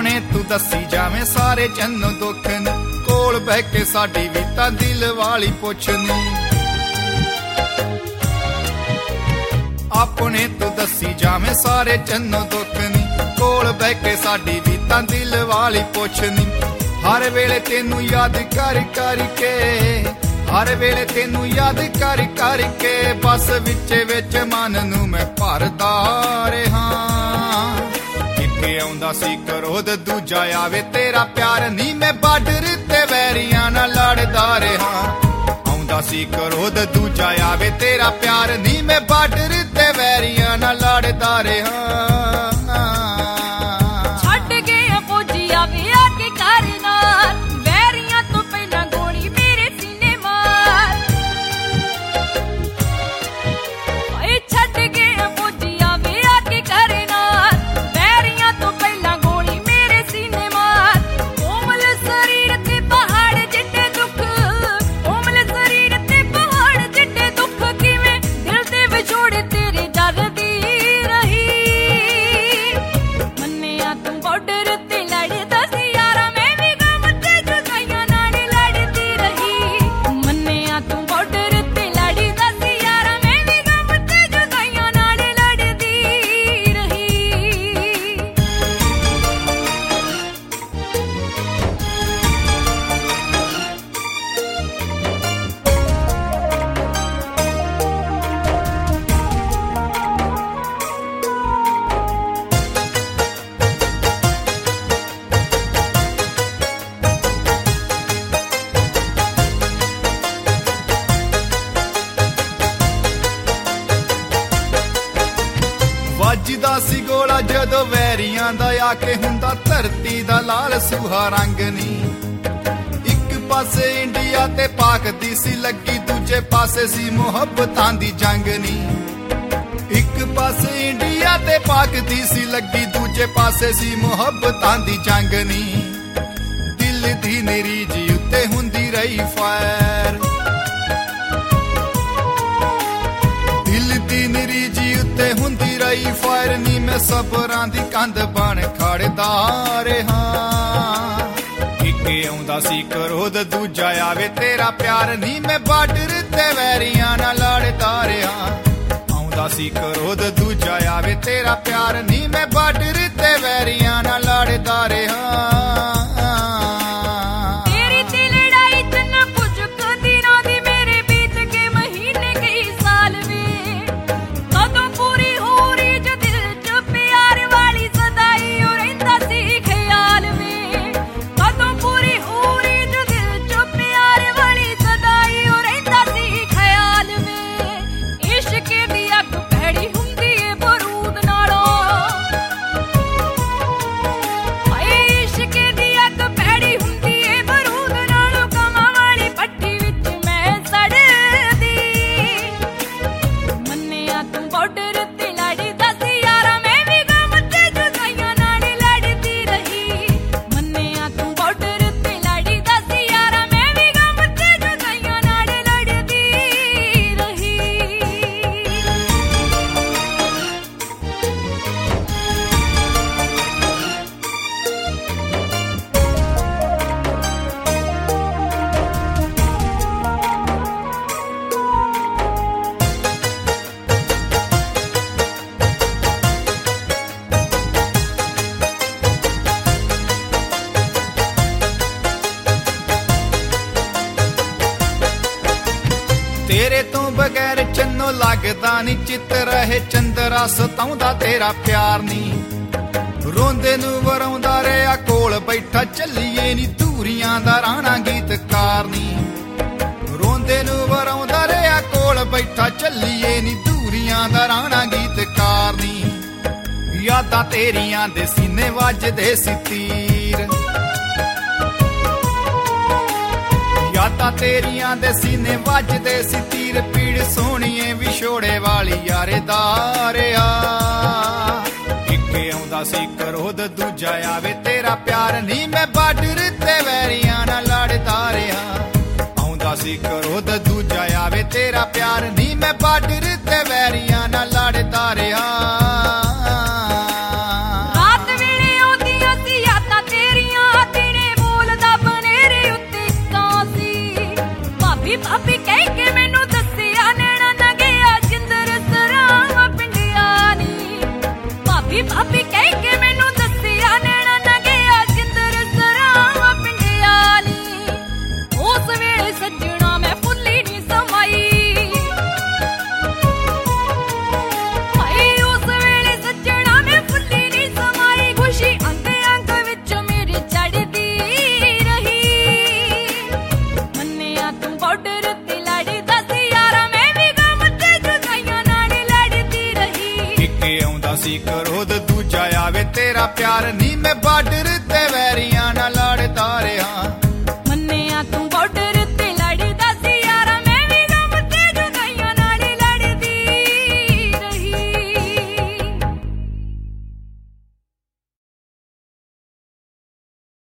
अपने तू दसी जावें सारे जन्नों दुख नी कोल बह के साडी भी तां दिल वाली पुछनी अपने तू दसी जावें सारे जन्नों दुख नी कोल बह के साडी भी तां दिल वाली पुछनी हर वेले तेनू याद कर के हर वेले तेनू याद कर के बस विचे विच मन नू मैं भरदा रहा किथे आउंदा सी क्रोध दूजा आवे तेरा प्यार नी मैं बार्डर ते वैरियां नाल लड़दा रहा आउंदा सी क्रोध दूजा आवे तेरा प्यार नी मैं बार्डर ते वैरियां नाल लड़दा रहा ਵੱਜਦਾ ਸੀ ਗੋਲਾ ਜਦੋਂ ਵੈਰੀਆਂ ਦਾ ਆਕੇ ਹੁੰਦਾ ਧਰਤੀ ਦਾ ਲਾਲ ਸੁਹਾ ਰੰਗ ਨੀ ਇੱਕ ਪਾਸੇ ਇੰਡੀਆ ਤੇ ਪਾਕ ਦੀ ਸੀ ਲੱਗੀ ਦੂਜੇ ਪਾਸੇ ਸੀ ਮੁਹੱਬਤਾਂ ਦੀ ਜੰਗ ਨੀ ਇੱਕ ਪਾਸੇ ਇੰਡੀਆ ਤੇ ਪਾਕ ਦੀ ਸੀ ਲੱਗੀ ਦੂਜੇ ਪਾਸੇ ਸੀ ਮੁਹੱਬਤਾਂ ਦੀ ਜੰਗ ਨੀ ਦਿਲ ਦੀ ਨਿਰੀਜ ਉੱਤੇ ਹੁੰਦੀ ਰਹੀ ਫਾਇਰ ਦਿਲ ਦੀ ਨਿਰੀਜ ਉੱਤੇ ਹੁੰਦੀ ਰਹੀ ਫਾਇਰ ਨੀ ਮੈਂ ਸਬਰਾਂ ਦੀ ਕੰਧ ਬਣ ਖੜਦਾ ਰਹਾ ਇੱਕ ਆਉਂਦਾ ਸੀ ਕਰੋਧ ਦੂਜਾ ਆਵੇ ਤੇਰਾ ਪਿਆਰ ਨੀ ਮੈਂ ਬਾਰਡਰ ਤੇ ਵੈਰੀਆਂ ਨਾਲ ਲੜਦਾ ਰਹਾ ਆਉਂਦਾ ਸੀ ਕਰੋਧ ਦੂਜਾ ਆਵੇ ਤੇਰਾ ਪਿਆਰ ਨੀ ਮੈਂ ਬਾਰਡਰ ਤੇ ਵੈਰੀਆਂ ਨਾਲ ਲੜਦਾ ਰਹਾ तेरे तो बगैर चन्नो लगदा नी चित रहे चंदरा सताउंदा तेरा प्यार नी रोंदे नू वराउंदा रहा कोल बैठा चलिए नी धूरियां दा राणा गीतकार नी रोंदे नू वराउंदा रहा कोल बैठा चलिए नी धूरियां दा राणा गीतकार नी यादां तेरियां दे सीने वजदे सी तीर यादां तेरियां दे सीने वजदे सी तीर पीड़ सोहणीए विछोड़े वाली यारेदार इक्के आउंदा सी क्रोध दूजा आवे तेरा प्यार नी मैं बार्डर ते वैरियां नाल लड़दा रहा आउंदा सी क्रोध दूजा आवे तेरा प्यार नी मैं बार्डर ते वैरियां नाल लड़दा रहा रात वेले आउंदियां सी यादां ਇੱਕ ਰੋਜ਼ ਦੂਜਾ ਆਵੇ ਤੇਰਾ ਪਿਆਰ ਨੀ ਮੈਂ ਬਾਰਡਰ ਤੇ ਵੈਰੀਆਂ ਨਾਲ ਲੜਦਾ ਰਿਹਾ